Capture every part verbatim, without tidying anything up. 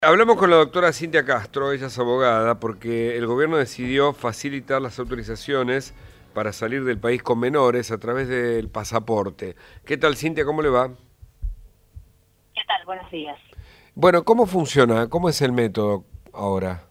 Hablamos con la doctora Cintia Castro, ella es abogada, porque el gobierno decidió facilitar las autorizaciones para salir del país con menores a través del pasaporte. ¿Qué tal, Cintia? ¿Cómo le va? ¿Qué tal? Buenos días. Bueno, ¿cómo funciona? ¿Cómo es el método ahora?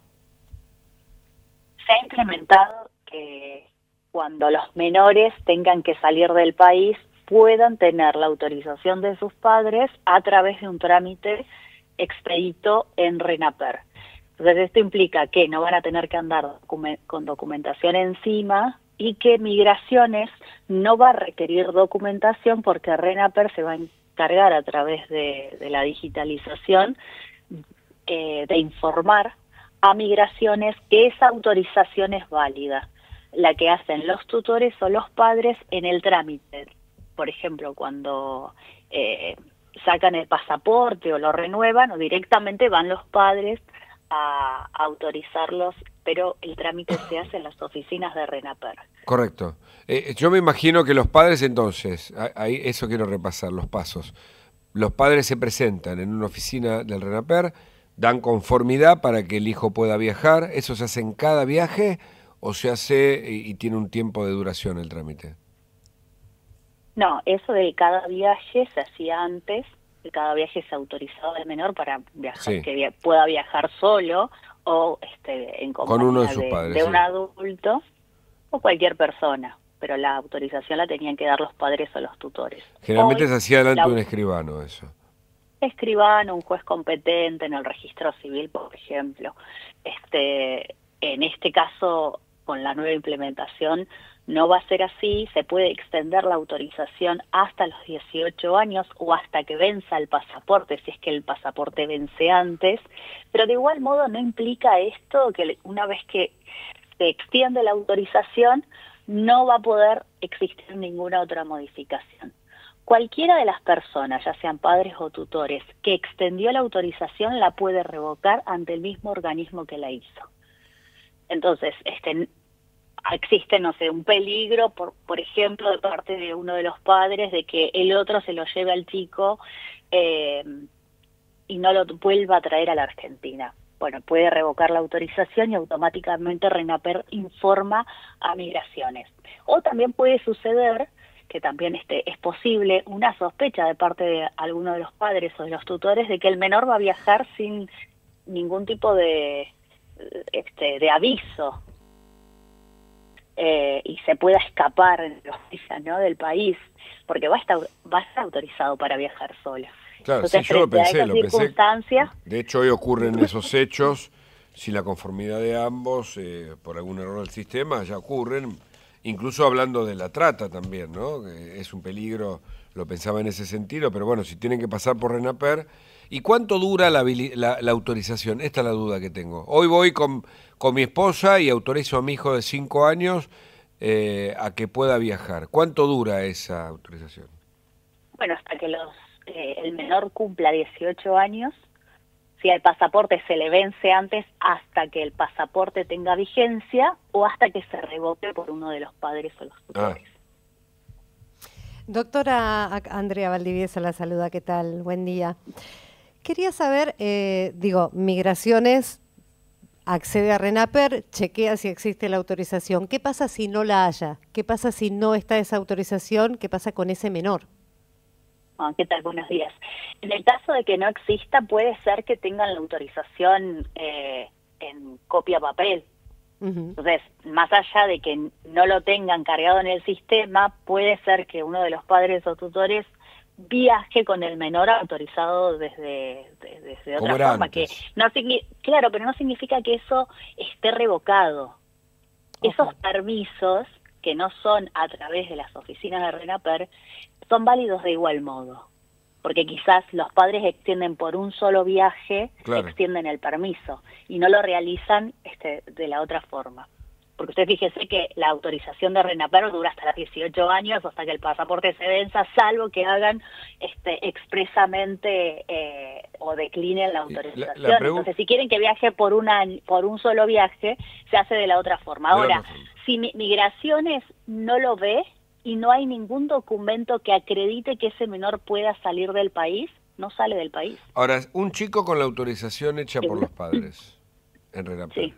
Se ha implementado que cuando los menores tengan que salir del país puedan tener la autorización de sus padres a través de un trámite expedito en RENAPER. Entonces esto implica que no van a tener que andar document- con documentación encima y que Migraciones no va a requerir documentación porque RENAPER se va a encargar a través de, de la digitalización eh, de informar a Migraciones que esa autorización es válida, la que hacen los tutores o los padres en el trámite. Por ejemplo, cuando eh, sacan el pasaporte o lo renuevan, o directamente van los padres a, a autorizarlos, pero el trámite se hace en las oficinas de RENAPER. Correcto. Eh, yo me imagino que los padres entonces, a- ahí eso quiero repasar, los pasos. Los padres se presentan en una oficina del RENAPER, dan conformidad para que el hijo pueda viajar. ¿Eso se hace en cada viaje o se hace y, y tiene un tiempo de duración el trámite? No, eso de cada viaje se hacía antes, de cada viaje se autorizaba al menor para viajar, Sí, que via- pueda viajar solo o este, en con uno de compañía sus de, padres, de un sí. adulto o cualquier persona, pero la autorización la tenían que dar los padres o los tutores. Generalmente Hoy, se hacía delante la de un au- escribano eso. escribano, un juez competente en el registro civil, por ejemplo, este, en este caso, con la nueva implementación, no va a ser así, se puede extender la autorización hasta los dieciocho años o hasta que venza el pasaporte, si es que el pasaporte vence antes, pero de igual modo no implica esto que una vez que se extiende la autorización, no va a poder existir ninguna otra modificación. Cualquiera de las personas, ya sean padres o tutores, que extendió la autorización la puede revocar ante el mismo organismo que la hizo. Entonces, este, existe, no sé, un peligro, por, por ejemplo, de parte de uno de los padres, de que el otro se lo lleve al chico eh, y no lo vuelva a traer a la Argentina. Bueno, puede revocar la autorización y automáticamente RENAPER informa a Migraciones. O también puede suceder, que también este, es posible, una sospecha de parte de alguno de los padres o de los tutores de que el menor va a viajar sin ningún tipo de, este, de aviso. Eh, y se pueda escapar ¿no? del país, porque va a, estar, va a estar autorizado para viajar sola. Claro, sí, Entonces, yo lo frente a pensé, esas lo pensé. circunstancias, De hecho, hoy ocurren esos hechos, si la conformidad de ambos, eh, por algún error del sistema, ya ocurren, incluso hablando de la trata también, ¿no? Que es un peligro, lo pensaba en ese sentido, pero bueno, si tienen que pasar por RENAPER. ¿Y cuánto dura la, habili- la- la autorización? Esta es la duda que tengo. Hoy voy con, con mi esposa y autorizo a mi hijo de cinco años eh, a que pueda viajar. ¿Cuánto dura esa autorización? bueno, hasta que los eh, el menor cumpla dieciocho años, si el pasaporte se le vence antes, hasta que el pasaporte tenga vigencia o hasta que se revoque por uno de los padres o los Ah, tutores. Doctora Ac- Andrea Valdivieso la saluda, ¿qué tal? Buen día. Quería saber, eh, digo, Migraciones accede a RENAPER, chequea si existe la autorización. ¿Qué pasa si no la haya? ¿Qué pasa si no está esa autorización? ¿Qué pasa con ese menor? Ah, ¿qué tal? Buenos días. En el caso de que no exista, puede ser que tengan la autorización eh, en copia papel. Ujú. Entonces, más allá de que no lo tengan cargado en el sistema, puede ser que uno de los padres o tutores viaje con el menor autorizado desde, de- desde como otra era forma, que antes. no signi- claro, pero no significa que eso esté revocado. Ok. Esos permisos, que no son a través de las oficinas de RENAPER, son válidos de igual modo, porque quizás los padres extienden por un solo viaje, Claro. extienden el permiso y no lo realizan este, de la otra forma. Porque usted fíjese que la autorización de RENAPER dura hasta los dieciocho años, hasta que el pasaporte se venza, salvo que hagan este, expresamente eh, o declinen la Y La, autorización. la pregunta Entonces, si quieren que viaje por, una, por un solo viaje, se hace de la otra forma. de la otra Ahora, forma. si mi- Migraciones no lo ve y no hay ningún documento que acredite que ese menor pueda salir del país, no sale del país. Ahora, un chico con la autorización hecha por los padres en RENAPER, Sí.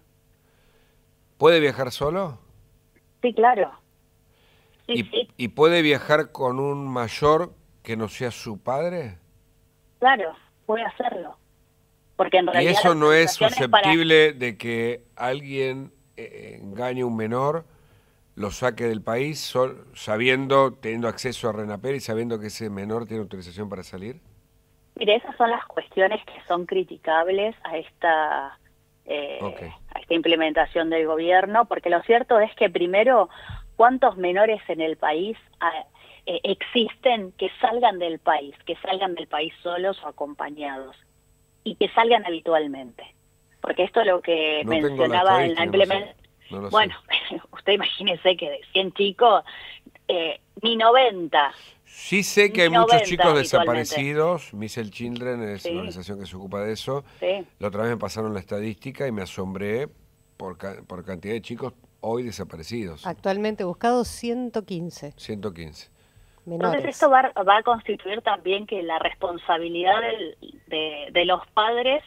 ¿puede viajar solo? Sí, claro. Sí, ¿Y, sí, ¿Y puede viajar con un mayor que no sea su padre? claro, puede hacerlo. Porque en ¿Y realidad eso la no es autorización es para... susceptible de que alguien eh, engañe a un menor, lo saque del país, sol- sabiendo, teniendo acceso a RENAPER y sabiendo que ese menor tiene autorización para salir? Mire, esas son las cuestiones que son criticables a esta, eh, Ok. a esta implementación del gobierno, porque lo cierto es que primero, ¿cuántos menores en el país ah, eh, existen que salgan del país, que salgan del país solos o acompañados, y que salgan habitualmente? Porque esto es lo que No tengo la mencionaba en la estadística, no sé. implementación. No lo Bueno, sé. usted imagínese que de cien chicos, eh, ni noventa, Sí sé que hay ni muchos noventa chicos habitualmente. desaparecidos. Missile Children es Sí, una organización que se ocupa de eso. sí. La otra vez me pasaron la estadística y me asombré por, ca- por cantidad de chicos hoy desaparecidos. Actualmente buscados ciento quince ciento quince. Entonces menores. esto va, va a constituir también que la responsabilidad del- de, de los padres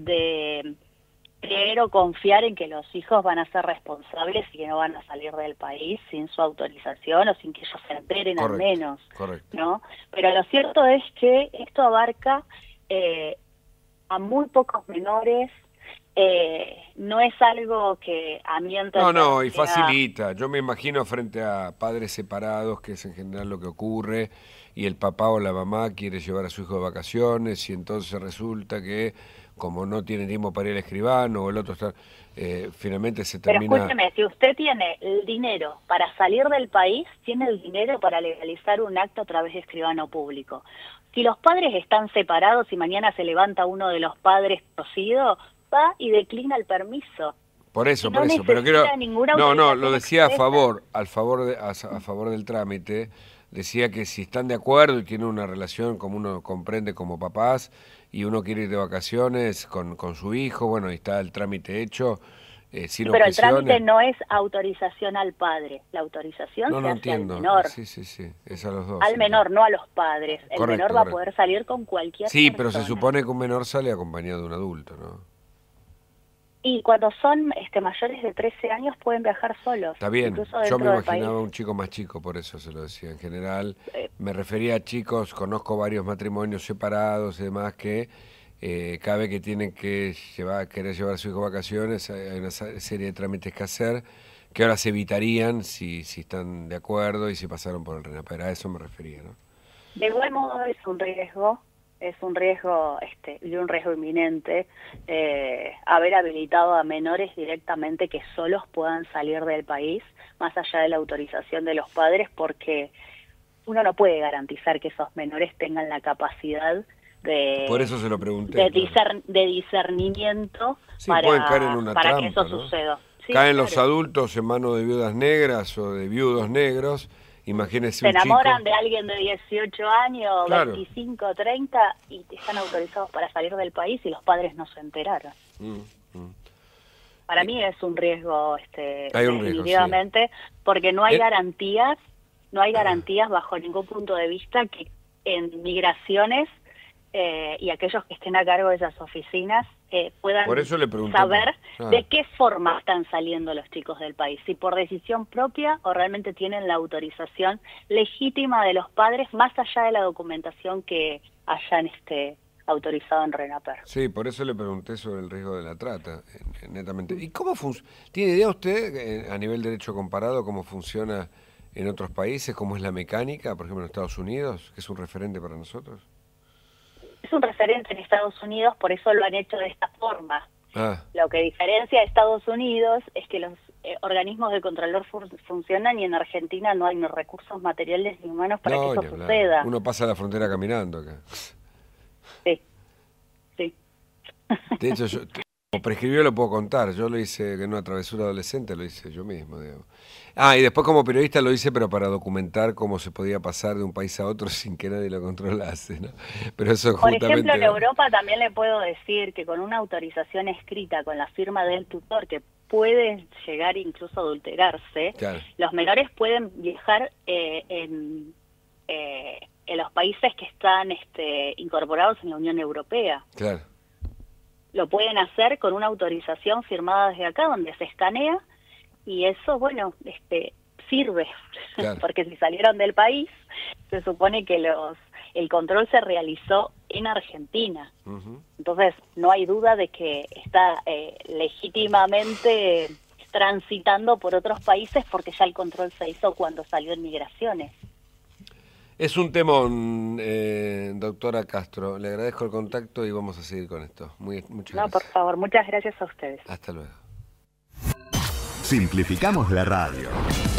de creer o confiar en que los hijos van a ser responsables y que no van a salir del país sin su autorización o sin que ellos se enteren al Correcto, menos, correcto. ¿no? Pero lo cierto es que esto abarca eh, a muy pocos menores, eh, no es algo que a mi entender No, no, y sea- facilita. Yo me imagino frente a padres separados, que es en general lo que ocurre, y el papá o la mamá quiere llevar a su hijo de vacaciones, y entonces resulta que, como no tiene tiempo para ir al escribano, o el otro está, eh, finalmente se Pero termina... escúcheme, si usted tiene el dinero para salir del país, tiene el dinero para legalizar un acto a través de escribano público. Si los padres están separados y mañana se levanta uno de los padres cocido, va y declina el permiso. Por eso, Y no por eso, pero quiero... necesita ninguna No, no, autorización lo decía a expresa. favor, al favor de, a, a favor del trámite, decía que si están de acuerdo y tienen una relación como uno comprende como papás, y uno quiere ir de vacaciones con, con su hijo, bueno, y está el trámite hecho, eh, sin Pero el objeciones. trámite no es autorización al padre, la autorización No, se no hace entiendo. al menor. Sí, sí, sí, es a los dos. Al entiendo. menor, no a los padres. El Correcto, menor va a correcto. poder salir con cualquier Sí, persona. pero se supone que un menor sale acompañado de un adulto, ¿no? Y cuando son este, mayores de trece años pueden viajar solos. Está bien, incluso yo dentro me del país. imaginaba un chico más chico, por eso se lo decía. En general, Eh, me refería a chicos, conozco varios matrimonios separados y demás que eh, cada vez que tienen que llevar, querer llevar a su hijo a vacaciones, hay una sa- serie de trámites que hacer que ahora se evitarían si, si están de acuerdo y si pasaron por el RENAPER. A eso me refería, ¿no? De igual modo es un riesgo, es un riesgo este, y un riesgo inminente eh, haber habilitado a menores directamente que solos puedan salir del país, más allá de la autorización de los padres, porque uno no puede garantizar que esos menores tengan la capacidad de, Por eso se lo pregunté. de, claro. discer- de discernimiento Sí, pueden caer en para, una para trampa, que eso ¿no? suceda. Sí, Caen los claro. adultos en manos de viudas negras o de viudos negros. Imagínese Se un chico. enamoran de alguien de dieciocho años, Claro. veinticinco, treinta y están autorizados para salir del país y los padres no se enteraron. Mm, mm. Para mí es un riesgo, este, Hay un riesgo, definitivamente, porque no hay Eh. garantías, no hay garantías bajo ningún punto de vista que en migraciones eh, y aquellos que estén a cargo de esas oficinas eh, puedan Por eso le pregunté, saber ah. de qué forma están saliendo los chicos del país, si por decisión propia o realmente tienen la autorización legítima de los padres, más allá de la documentación que hayan este autorizado en RENAPER. Sí, por eso le pregunté sobre el riesgo de la trata, eh, netamente. ¿Y cómo funciona? ¿Tiene idea usted, eh, a nivel derecho comparado, cómo funciona en otros países, cómo es la mecánica, por ejemplo en Estados Unidos, que es un referente para nosotros? Es un referente en Estados Unidos, por eso lo han hecho de esta forma. Ah, Lo que diferencia a Estados Unidos es que los eh, organismos de contralor fun- funcionan y en Argentina no hay ni recursos materiales ni humanos para no, que ni eso hablar. suceda. Uno pasa la frontera caminando acá. Sí, sí. De hecho, yo, como prescribió lo puedo contar. Yo lo hice en una travesura adolescente, lo hice yo mismo, digo. Ah, y después como periodista lo hice, pero para documentar cómo se podía pasar de un país a otro sin que nadie lo controlase, ¿no? Pero eso Por justamente... ejemplo, en Europa también le puedo decir que con una autorización escrita, con la firma del tutor, que puede llegar incluso a adulterarse, Claro. los menores pueden viajar eh, en, eh, en los países que están este, incorporados en la Unión Europea. Claro. Lo pueden hacer con una autorización firmada desde acá, donde se escanea, y eso, bueno, este, sirve, Claro. porque si salieron del país, se supone que los el control se realizó en Argentina. Uh-huh. Entonces, no hay duda de que está eh, legítimamente transitando por otros países, porque ya el control se hizo cuando salió en Migraciones. Es un temón, eh, doctora Castro. Le agradezco el contacto y vamos a seguir con esto. Muy, muchas No, gracias. por favor, muchas gracias a ustedes. Hasta luego. Simplificamos la radio.